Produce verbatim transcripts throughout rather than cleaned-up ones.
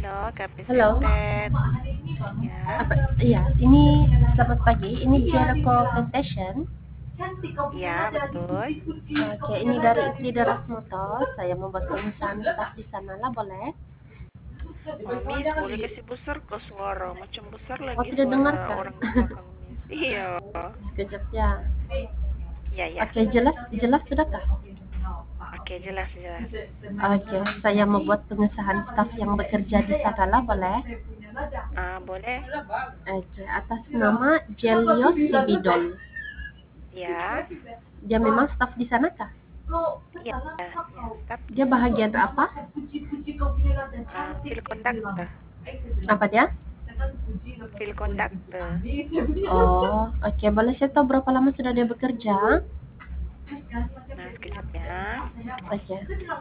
Halo, Kak Halo, Pisentet. Ya, apa? Iya, ini selamat pagi. Ini Jericho Plantation. ya betul. Oke, ini dari Leaders Motor. Saya membuat pemesanan staf di sana lah, boleh? Oh, Miss, boleh kasih besar ke suara. Macam besar Oh, lagi tidak dengar suara kah? orang di belakang, Miss. Iya. Sekejap ya. Ya, ya. Oke, jelas, jelas sudahkah? Oke, jelas, jelas. Oke, saya membuat pengesahan staf yang bekerja di sana lah, boleh? Ah, boleh? Oke, atas nama Jelios Sibidol. Ya, Dia memang staf di sana kah? ya, ya. Staf di Dia sana. bahagian apa? Ah, field conductor. Apa dia? Field conductor. Oh, oke. Boleh saya tahu berapa lama sudah dia bekerja? Nah, sekejap ya. Oke.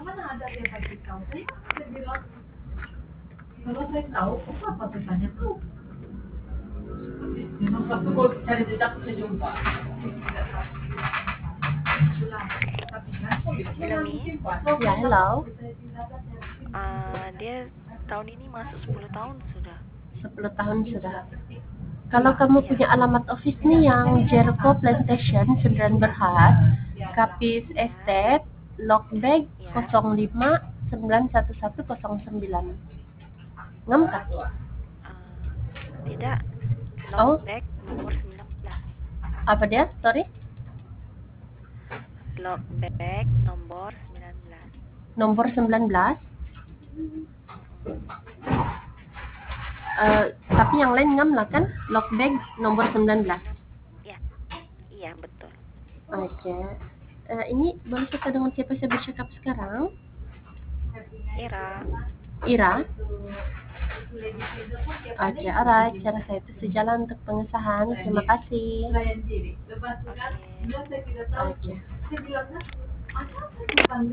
Hello, Miss. Ya, hello. Ah, dia tahun ini masuk sepuluh tahun sudah. Sepuluh tahun sudah. Kalau kamu Ya. punya alamat office nih yang Jericho Plantation, Sendirian Berhad, Kapis Ya, Estate, Lockbag ya. nol lima sembilan satu satu nol sembilan. Ngam kah? Ah, tidak. Oh, Lockback nomor sembilan belas. apa dia? Sorry. Lockback nomor sembilan belas. Nomor sembilan belas. Eh, tapi yang lain ngam lah kan? Lockbag nomor sembilan belas. Ya, iya betul. Oke. Eh, ini boleh saya tahu dengan siapa saya bercakap sekarang? Ira. Ira. Oke, alright. Cara saya itu sejalan untuk pengesahan. Terima kasih. Oke. Oke.